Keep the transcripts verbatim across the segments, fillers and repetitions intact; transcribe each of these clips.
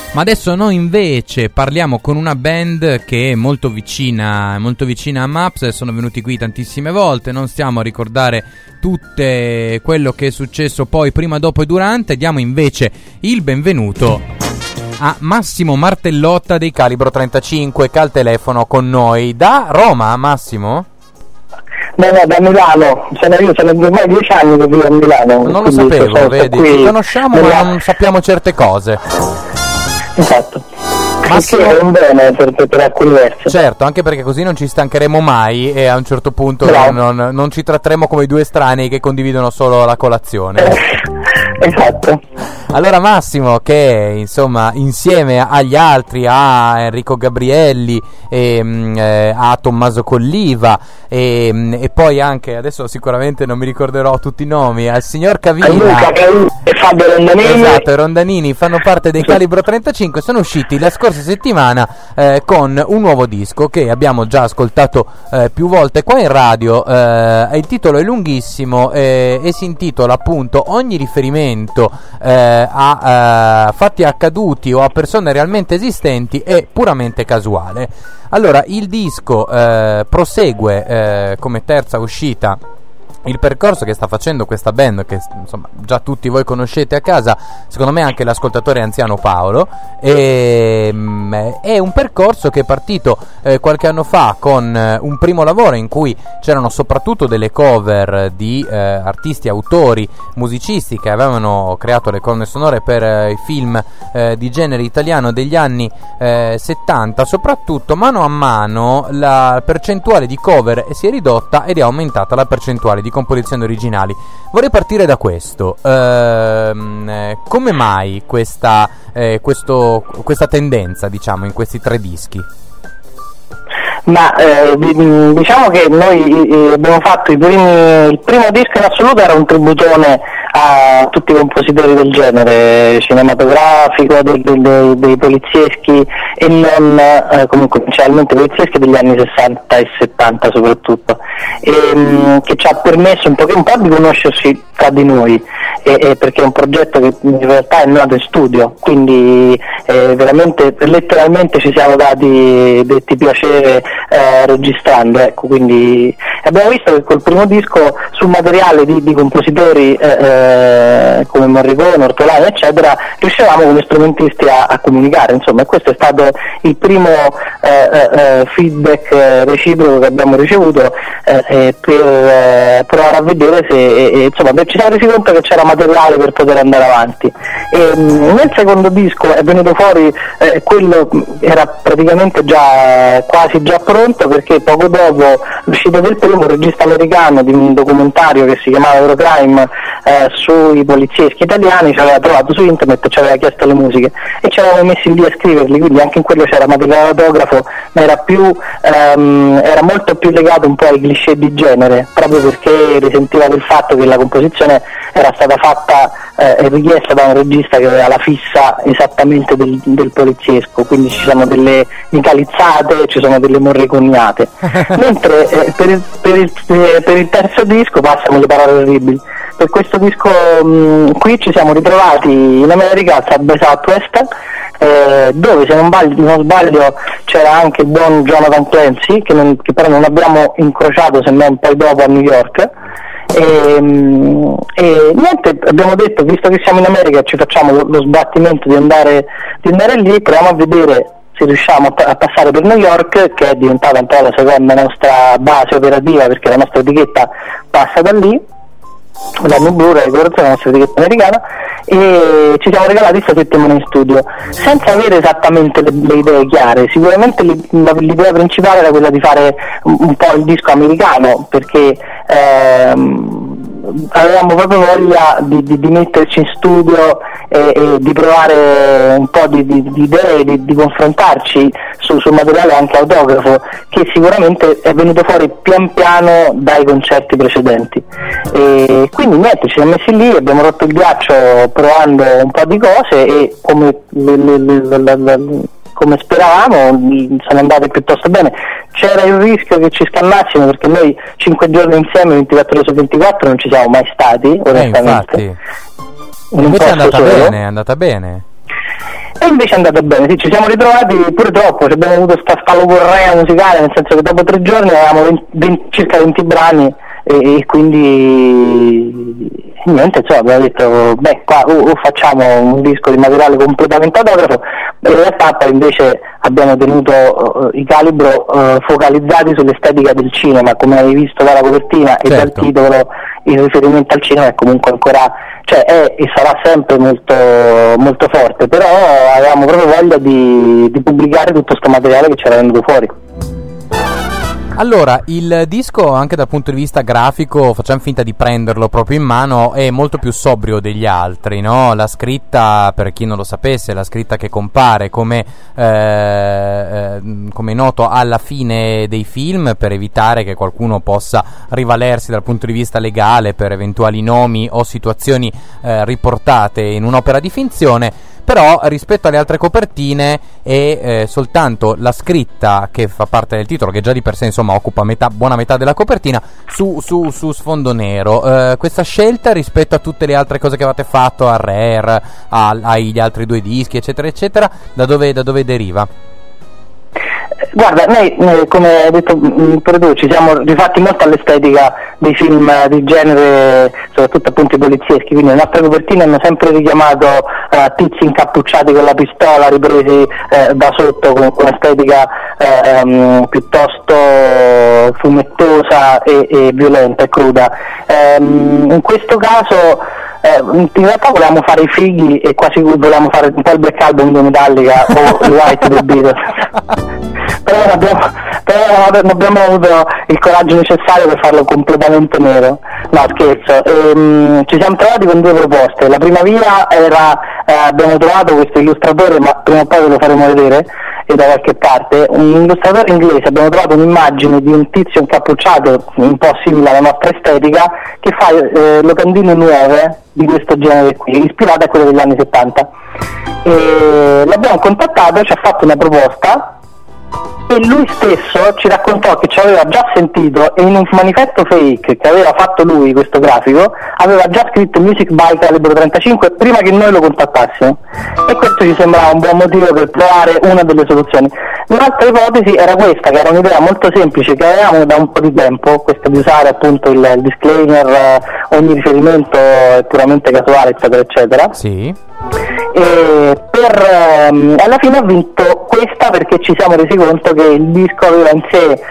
Ma adesso noi invece parliamo con una band che è molto vicina, molto vicina a Maps. Sono venuti qui tantissime volte, non stiamo a ricordare tutte quello che è successo poi prima, dopo e durante. Diamo invece il benvenuto a Massimo Martellotta dei Calibro trentacinque, che ha il telefono con noi da Roma. Massimo? No, no, da Milano, se ne io sono ormai dieci anni che vivo a Milano. Non lo sapevo, vedi, ci conosciamo nella... ma non sappiamo certe cose. Esatto. Massimo è un bene per, per, per alcuni versi. Certo, anche perché così non ci stancheremo mai e a un certo punto non, non ci tratteremo come i due estranei che condividono solo la colazione. Esatto. Allora Massimo, che insomma insieme agli altri, a Enrico Gabrielli e, eh, a Tommaso Colliva e, e poi anche, adesso sicuramente non mi ricorderò tutti i nomi, al signor Cavina, Luca, e Fabio Rondanini, esatto, Rondanini, fanno parte dei Calibro trentacinque. Sono usciti la scorsa settimana eh, con un nuovo disco che abbiamo già ascoltato eh, più volte qua in radio. Eh, il titolo è lunghissimo eh, e si intitola appunto Ogni riferimento eh, a uh, fatti accaduti o a persone realmente esistenti è puramente casuale. Allora, il disco uh, prosegue uh, come terza uscita il percorso che sta facendo questa band, che insomma già tutti voi conoscete a casa, secondo me anche l'ascoltatore anziano Paolo, e, mh, è un percorso che è partito eh, qualche anno fa con eh, un primo lavoro in cui c'erano soprattutto delle cover di eh, artisti, autori, musicisti che avevano creato le colonne sonore per eh, i film eh, di genere italiano degli anni eh, settanta. Soprattutto mano a mano la percentuale di cover si è ridotta ed è aumentata la percentuale di composizioni originali. Vorrei partire da questo. Ehm, come mai questa, eh, questo, questa tendenza, diciamo, in questi tre dischi? Ma eh, diciamo che noi eh, abbiamo fatto i primi, il primo disco in assoluto era un tributone a tutti i compositori del genere cinematografico, dei, dei, dei polizieschi e non eh, comunque principalmente polizieschi degli anni sessanta e settanta soprattutto, e, mh, che ci ha permesso un po', un po' di conoscersi tra di noi, e, e perché è un progetto che in realtà è nato in studio, quindi eh, veramente letteralmente ci siamo dati detti piacere eh, registrando, ecco. Quindi abbiamo visto che col primo disco sul materiale di, di compositori eh, eh, come Morricone, Ortolani eccetera riuscivamo come strumentisti a, a comunicare, insomma, e questo è stato il primo eh, eh, feedback reciproco che abbiamo ricevuto eh, per eh, provare a vedere se eh, insomma ci siamo resi conto che c'era materiale per poter andare avanti. E, mh, nel secondo disco è venuto fuori eh, quello era praticamente già quasi già pronto, perché poco dopo l'uscita del primo, un regista americano di un documentario che si chiamava Eurocrime eh, sui polizieschi italiani ci aveva trovato su internet e ci aveva chiesto le musiche e ci eravamo messi lì a scriverli, quindi anche in quello c'era materiale autografo, ma era più ehm, era molto più legato un po' ai cliché di genere, proprio perché risentiva del fatto che la composizione era stata fatta eh, e richiesta da un regista che aveva la fissa esattamente del, del poliziesco, quindi ci sono delle nicalizzate, ci sono delle morriconiate mentre eh, per, il, per, il, per il terzo disco passano le parole orribili. Per questo disco mh, qui ci siamo ritrovati in America, a Subway Southwest, eh, dove se non sbaglio, non sbaglio c'era anche il buon Jonathan Clancy, che, non, che però non abbiamo incrociato se non poi dopo a New York. E, e niente, abbiamo detto, visto che siamo in America e ci facciamo lo, lo sbattimento di andare, di andare lì, proviamo a vedere se riusciamo a, a passare per New York, che è diventata un po' la seconda nostra base operativa, perché la nostra etichetta passa da lì, la Nubura, la nostra etichetta americana, e ci siamo regalati questa settimana in studio senza avere esattamente le, le idee chiare. Sicuramente l'idea principale era quella di fare un, un po' il disco americano, perché ehm, avevamo proprio voglia di, di, di metterci in studio e, e di provare un po' di, di, di idee, di, di confrontarci su, sul materiale anche autografo, che sicuramente è venuto fuori pian piano dai concerti precedenti. E quindi niente, ci siamo messi lì, abbiamo rotto il ghiaccio provando un po' di cose e come le, le, le, le, le, come speravamo sono andate piuttosto bene. C'era il rischio che ci scannassimo, perché noi cinque giorni insieme, ventiquattro ore su ventiquattro, non ci siamo mai stati, onestamente. Eh, infatti. Invece è andata solo. bene, è andata bene. E invece è andato bene, sì, ci siamo ritrovati pure troppo, ci abbiamo avuto sta spalocorrea musicale, nel senso che dopo tre giorni avevamo venti, venti, circa venti brani e, e quindi niente, insomma, abbiamo detto beh qua o, o facciamo un disco di materiale completamente autografo, in realtà poi invece abbiamo tenuto uh, i Calibro uh, focalizzati sull'estetica del cinema, come hai visto dalla copertina e certo. dal titolo, il riferimento al cinema è comunque ancora, cioè è e sarà sempre molto, molto forte, però avevamo proprio voglia di, di pubblicare tutto questo materiale che c'era venuto fuori. Allora, il disco anche dal punto di vista grafico, facciamo finta di prenderlo proprio in mano, è molto più sobrio degli altri, no? La scritta, per chi non lo sapesse, la scritta che compare come, eh, eh, come noto alla fine dei film, per evitare che qualcuno possa rivalersi dal punto di vista legale per eventuali nomi o situazioni eh, riportate in un'opera di finzione. Però rispetto alle altre copertine è eh, soltanto la scritta che fa parte del titolo, che già di per sé insomma occupa metà, buona metà della copertina, su, su, su sfondo nero. Eh, questa scelta rispetto a tutte le altre cose che avete fatto, a Rare, a, agli altri due dischi eccetera eccetera, da dove, da dove deriva? Guarda, noi, noi come hai detto pure tu, ci siamo rifatti molto all'estetica dei film di genere, soprattutto appunto i polizieschi, quindi le nostre copertine hanno sempre richiamato uh, tizi incappucciati con la pistola, ripresi eh, da sotto con, con estetica eh, um, piuttosto fumettosa e, e violenta e cruda. Um, in questo caso eh, in realtà volevamo fare i fighi e quasi volevamo fare un po' il Black Album di Metallica o il White dei Beatles. Però non abbiamo, però non abbiamo avuto il coraggio necessario per farlo completamente nero. No, scherzo. Ehm, ci siamo trovati con due proposte. La prima via era, eh, abbiamo trovato questo illustratore, ma prima o poi ve lo faremo vedere, e da qualche parte, un illustratore inglese. Abbiamo trovato un'immagine di un tizio incappucciato, un po' simile alla nostra estetica, che fa eh, locandine nuove di questo genere qui, ispirate a quelle degli anni settanta. E l'abbiamo contattato, ci ha fatto una proposta e lui stesso ci raccontò che ci aveva già sentito e in un manifesto fake che aveva fatto lui, questo grafico, aveva già scritto Music by Calibro trentacinque prima che noi lo contattassimo, e questo ci sembrava un buon motivo per provare una delle soluzioni. Un'altra ipotesi era questa, che era un'idea molto semplice che avevamo da un po' di tempo, questa di usare appunto il, il disclaimer, eh, ogni riferimento è puramente casuale eccetera eccetera. Sì. E per, ehm, alla fine ha vinto questa perché ci siamo resi conto che il disco aveva in sé eh,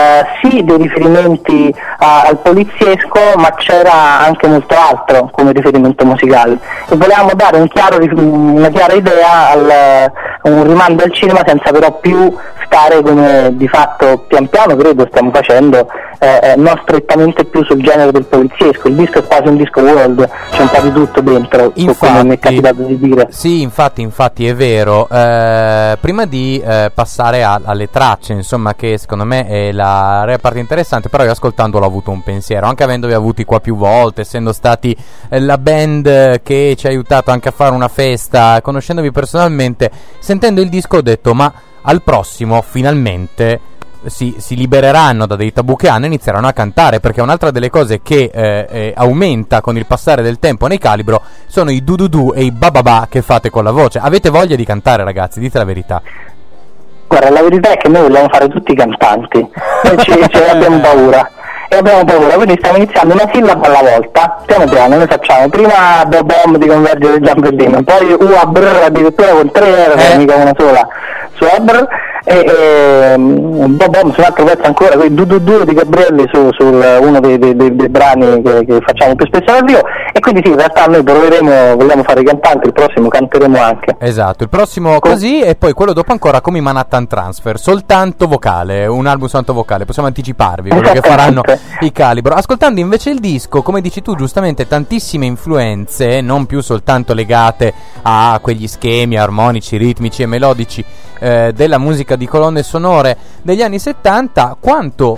sì dei riferimenti a, al poliziesco, ma c'era anche molto altro come riferimento musicale e volevamo dare un chiaro, una chiara idea, al, un rimando al cinema senza però più stare come di fatto pian piano credo stiamo facendo, eh, non strettamente più sul genere del poliziesco. Il disco è quasi un disco world, c'è un po' di tutto dentro, infatti, come mi è capitato di dire. Sì, infatti, infatti è vero. Eh, prima di eh, passare a, alle tracce, insomma, che secondo me è la reale parte interessante, però io ascoltandolo ho avuto un pensiero, anche avendovi avuti qua più volte, essendo stati eh, la band che ci ha aiutato anche a fare una festa, conoscendovi personalmente, sentendo il disco ho detto ma al prossimo finalmente Si, si libereranno da dei tabù che hanno e inizieranno a cantare, perché un'altra delle cose che eh, eh, aumenta con il passare del tempo nei Calibro sono i du-du-du e i bababà che fate con la voce. Avete voglia di cantare, ragazzi? Dite la verità. Guarda, la verità è che noi vogliamo fare tutti i cantanti, noi ci, ci abbiamo paura e abbiamo paura, quindi stiamo iniziando una sillaba alla volta, piano piano. Noi facciamo prima Bob Bomb di Convergere il Giambellino, poi U A Brr addirittura con tre R, eh. mica una sola su A Brr, e, e un Bob Bomb su un altro pezzo ancora, quei du du du di Gabrielli su, su uno dei, dei, dei, dei brani che, che facciamo più spesso dal vivo. E quindi sì, in realtà noi proveremo, vogliamo fare i cantanti, il prossimo canteremo anche. Esatto, il prossimo Com- così e poi quello dopo ancora come i Manhattan Transfer, soltanto vocale, un album soltanto vocale, possiamo anticiparvi quello che faranno i Calibro. Ascoltando invece il disco, come dici tu giustamente, tantissime influenze, non più soltanto legate a quegli schemi armonici, ritmici e melodici eh, della musica di colonne sonore degli anni settanta, quanto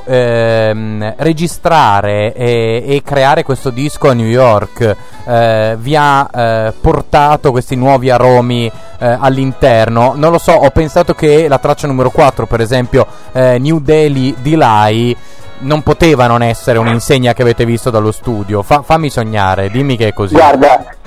ehm, registrare e, e creare questo disco a New York eh, vi ha eh, portato questi nuovi aromi eh, all'interno. Non lo so, ho pensato che la traccia numero quattro, per esempio eh, New Delhi Delay, non poteva non essere un'insegna che avete visto dallo studio. Fa, fammi sognare, dimmi che è così. Guarda,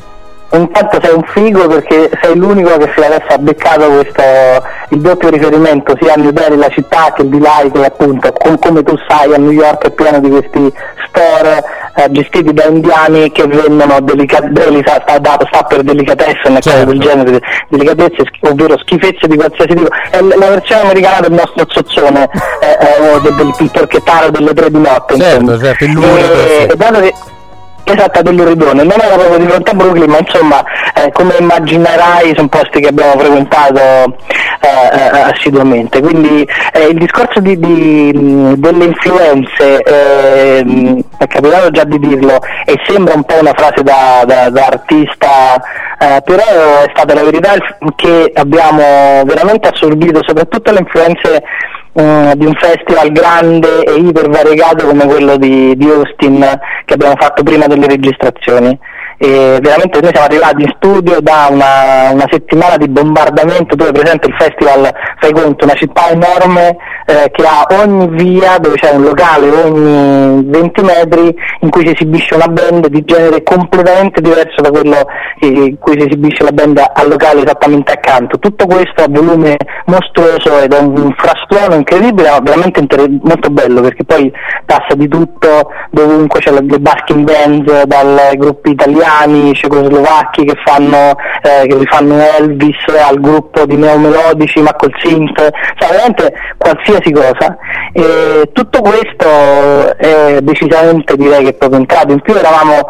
intanto sei un figo perché sei l'unico che fino adesso ha beccato questo, il doppio riferimento sia a New Delhi, la città, che il di là, che appunto com- come tu sai a New York è pieno di questi store eh, gestiti da indiani che vendono delicatezze, sta, sta, sta per delicatessen e certo. cose del genere, delicatezze, ovvero schifezze di qualsiasi tipo. È l- la versione americana del nostro zozzone, eh, eh, del, del, del porchettaro delle tre di notte, certo, certo, il e, e dato che esatta dell'Uridone, non era proprio di fronte a Brooklyn, ma insomma eh, come immaginerai sono posti che abbiamo frequentato eh, eh, assiduamente, quindi eh, il discorso di, di, delle influenze eh, è capitato già di dirlo e sembra un po' una frase da, da, da artista, eh, però è stata la verità che abbiamo veramente assorbito soprattutto le influenze Uh, di un festival grande e iper variegato come quello di, di Austin che abbiamo fatto prima delle registrazioni. E veramente noi siamo arrivati in studio da una, una settimana di bombardamento. Tu hai presente il festival, fai conto, una città enorme eh, che ha ogni via dove c'è un locale ogni venti metri in cui si esibisce una band di genere completamente diverso da quello in cui si esibisce la band al locale esattamente accanto. Tutto questo a volume mostruoso ed è un frastuono incredibile, ma veramente inter- molto bello, perché poi passa di tutto, dovunque c'è le, le basking bands, dai gruppi italiani, cecoslovacchi che fanno eh, che fanno Elvis, al gruppo di neomelodici ma col synth, cioè veramente qualsiasi cosa. E tutto questo è decisamente, direi che è proprio entrato. In più eravamo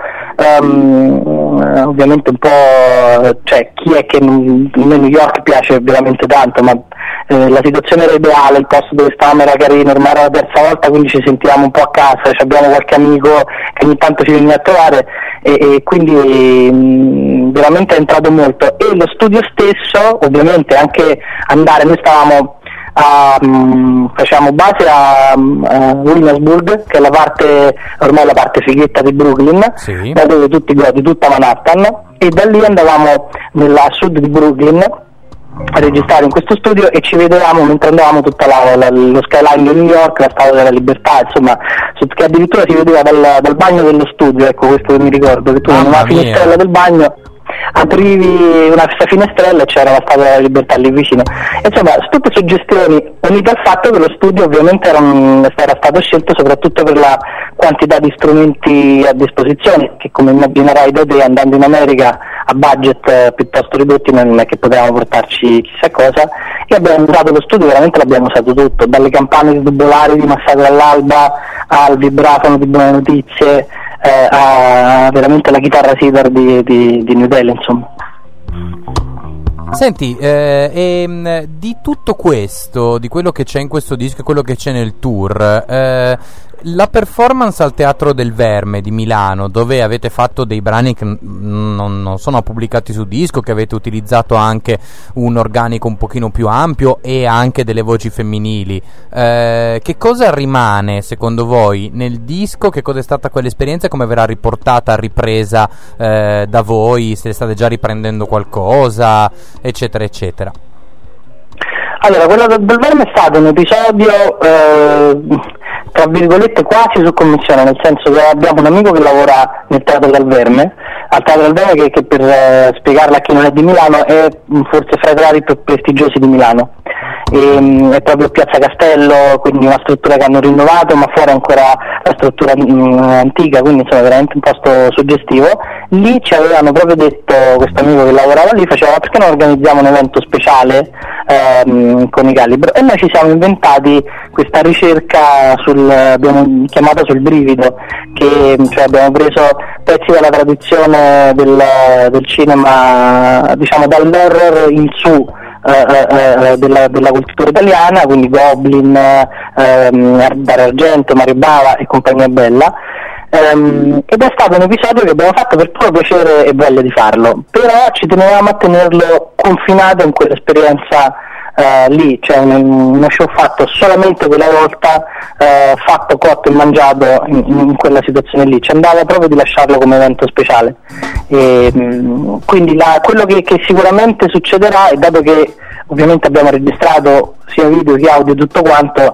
um, ovviamente un po', cioè chi è che non, a New York piace veramente tanto, ma eh, la situazione era ideale, il posto dove stavamo era carino, ormai era la terza volta, quindi ci sentivamo un po' a casa, cioè abbiamo qualche amico che ogni tanto ci veniva a trovare e, e quindi mh, veramente è entrato molto. E lo studio stesso, ovviamente anche andare, noi stavamo a, um, facciamo base a, a Williamsburg, che è la parte, ormai la parte fighetta di Brooklyn, sì. Da dove tutti godi, tutta Manhattan, e da lì andavamo nella sud di Brooklyn a registrare in questo studio e ci vedevamo mentre andavamo tutta la, la, lo skyline di New York, la Statua della Libertà, insomma, che addirittura si vedeva dal, dal bagno dello studio, ecco, questo che mi ricordo, che tu in una finestrella del bagno aprivi una finestrella e c'era la Statua della Libertà lì vicino. Insomma, tutte suggestioni unite al fatto che lo studio ovviamente era, un, era stato scelto soprattutto per la quantità di strumenti a disposizione, che come immaginerai da te, andando in America a budget eh, piuttosto ridotti non è che potevamo portarci chissà cosa, e abbiamo usato lo studio, veramente l'abbiamo usato tutto, dalle campane di tubolari di Massacro all'alba al vibrafono di Buone Notizie, eh, a veramente la chitarra Cedar di, di, di New Delhi, insomma. Senti, eh, e, di tutto questo, di quello che c'è in questo disco e quello che c'è nel tour, eh, la performance al Teatro del Verme di Milano, dove avete fatto dei brani che non, non sono pubblicati su disco, che avete utilizzato anche un organico un pochino più ampio e anche delle voci femminili, eh, che cosa rimane secondo voi nel disco? Che cosa è stata quell'esperienza e come verrà riportata, ripresa eh, da voi, se state già riprendendo qualcosa, eccetera eccetera? Allora, quello del Verme è stato un episodio eh, tra virgolette quasi su commissione, nel senso che abbiamo un amico che lavora nel Teatro del Verme, al Teatro del Verme che, che per eh, spiegarla a chi non è di Milano è forse fra i teatri più prestigiosi di Milano. E, mh, è proprio Piazza Castello, quindi una struttura che hanno rinnovato, ma fuori ancora la struttura mh, antica, quindi insomma veramente un posto suggestivo. Lì ci avevano proprio detto, questo amico che lavorava lì faceva: ma perché non organizziamo un evento speciale ehm, con i Calibro? E noi ci siamo inventati questa ricerca sul, abbiamo chiamata sul brivido, che cioè abbiamo preso pezzi della tradizione del, del cinema, diciamo dall'horror in su, Eh, eh, della, della cultura italiana, quindi Goblin, ehm, Dario Argento, Mario Bava e compagnia bella, ehm, ed è stato un episodio che abbiamo fatto per puro piacere e voglia di farlo, però ci tenevamo a tenerlo confinato in quell'esperienza Uh, lì, cioè un, uno show fatto solamente quella volta, uh, fatto, cotto e mangiato in, in quella situazione lì, ci andava proprio di lasciarlo come evento speciale. E, mh, quindi la, quello che, che sicuramente succederà, e dato che ovviamente abbiamo registrato sia video che audio tutto quanto,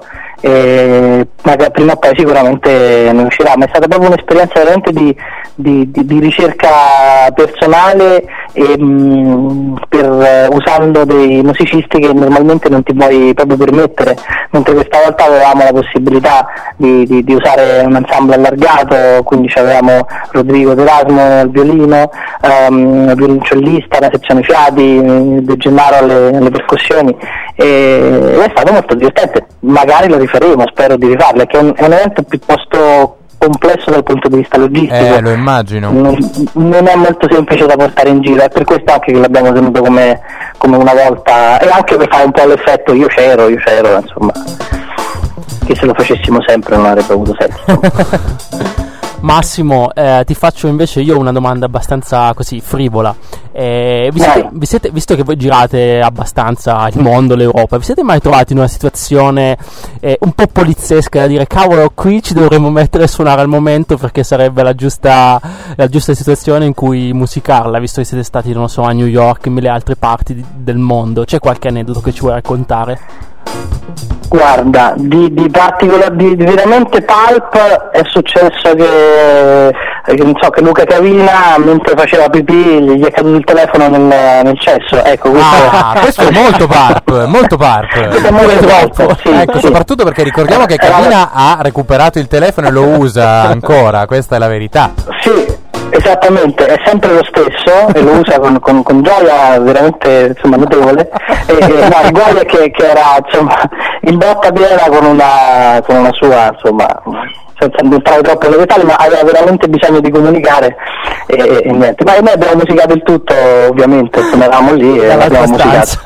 e magari prima o poi sicuramente ne uscirà, ma è stata proprio un'esperienza veramente di, di, di, di ricerca personale e, mh, per, usando dei musicisti che normalmente non ti puoi proprio permettere, mentre questa volta avevamo la possibilità di, di, di usare un ensemble allargato, quindi avevamo Rodrigo D'Erasmo al violino, um, il violoncellista, la sezione fiati, De Gennaro alle, alle percussioni, e è stato molto divertente. Magari lo rifaremo, spero di rifarlo, perché è un, è un evento piuttosto complesso dal punto di vista logistico. Eh, lo immagino. Non, non è molto semplice da portare in giro, è per questo anche che l'abbiamo tenuto come, come una volta, e anche per fare un po' l'effetto io c'ero, io c'ero, insomma, che se lo facessimo sempre non avrebbe avuto senso. Massimo, eh, ti faccio invece io una domanda abbastanza così frivola. Eh, vi siete, vi siete, visto che voi girate abbastanza il mondo, l'Europa, vi siete mai trovati in una situazione eh, un po' poliziesca da dire cavolo, qui ci dovremmo mettere a suonare al momento perché sarebbe la giusta, la giusta situazione in cui musicarla, visto che siete stati, non so, a New York, in mille altre parti di, del mondo? C'è qualche aneddoto che ci vuoi raccontare? Guarda, di, di particolar, di, di veramente pulp è successo che, che non so, che Luca Cavina mentre faceva pipì gli è caduto il telefono nel, nel cesso, ecco, questo, ah, questo è molto pulp, molto pulp. Questo è molto pulp, sì, ecco, sì. Soprattutto perché ricordiamo che Cavina ha recuperato il telefono e lo usa ancora, questa è la verità. Sì. Esattamente, è sempre lo stesso e lo usa con, con, con gioia veramente, insomma, notevole. E, e, no, il guaio è che, che era, insomma, in botta piena con una, con una sua, insomma, senza entrare troppo nei dettagli, ma aveva veramente bisogno di comunicare e, e, e niente. Ma noi abbiamo musicato il tutto, ovviamente, insomma, eravamo lì e l'abbiamo musicato.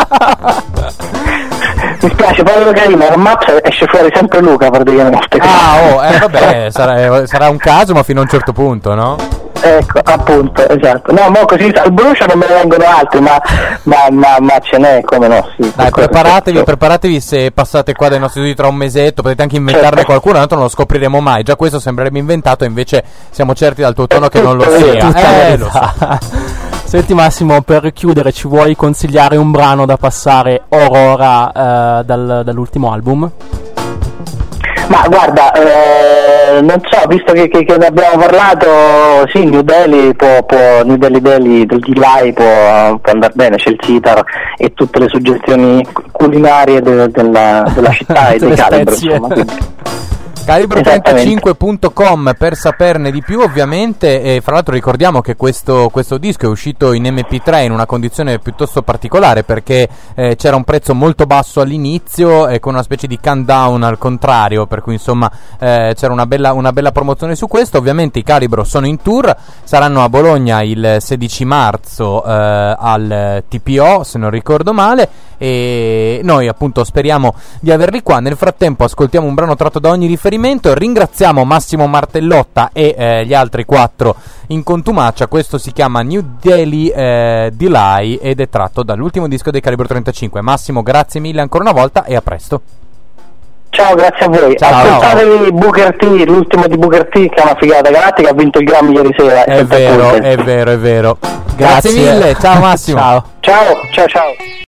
Mi spiace, poi lo carino, al Maps esce fuori sempre Luca praticamente. Ah, oh, eh, vabbè, sarà, sarà un caso, ma fino a un certo punto, no? Ecco, appunto, esatto. No, mo così al brucio non me ne vengono altri, ma, ma, ma, ma ce n'è, come no, sì. Dai, preparatevi, certo. preparatevi se passate qua dai nostri studi tra un mesetto, potete anche inventarne certo. qualcuno, tanto non lo scopriremo mai. Già questo sembrerebbe inventato, invece siamo certi dal tuo tono che non lo sia. Eh, lo so. Senti Massimo, per chiudere ci vuoi consigliare un brano da passare Aurora eh, dal, dall'ultimo album? Ma guarda, eh, non so, visto che, che, che ne abbiamo parlato, sì, New Delhi può, può New Delhi Delhi del Gilai può, può andare bene, c'è il sitar e tutte le suggestioni culinarie de, della, della città e dei calibri, insomma. Quindi. Calibro trentacinque punto com per saperne di più, ovviamente. E fra l'altro ricordiamo che questo, questo disco è uscito in emme pi tre in una condizione piuttosto particolare, perché eh, c'era un prezzo molto basso all'inizio e con una specie di countdown al contrario, per cui insomma eh, c'era una bella, una bella promozione su questo. Ovviamente i Calibro sono in tour, saranno a Bologna il sedici marzo eh, al T P O, se non ricordo male, e noi appunto speriamo di averli qua. Nel frattempo ascoltiamo un brano tratto da ogni riferimento. Ringraziamo Massimo Martellotta e eh, gli altri quattro in contumacia. Questo si chiama New Delhi eh, Delay ed è tratto dall'ultimo disco dei Calibro trentacinque. Massimo, grazie mille ancora una volta e a presto. Ciao, grazie a voi. Ciao, ascoltatevi Booker T, l'ultimo di Booker T, che è una figata galattica, ha vinto il Grammy ieri sera. È vero, è vero, è vero. Grazie, grazie mille, ciao Massimo. Ciao, ciao, ciao, ciao.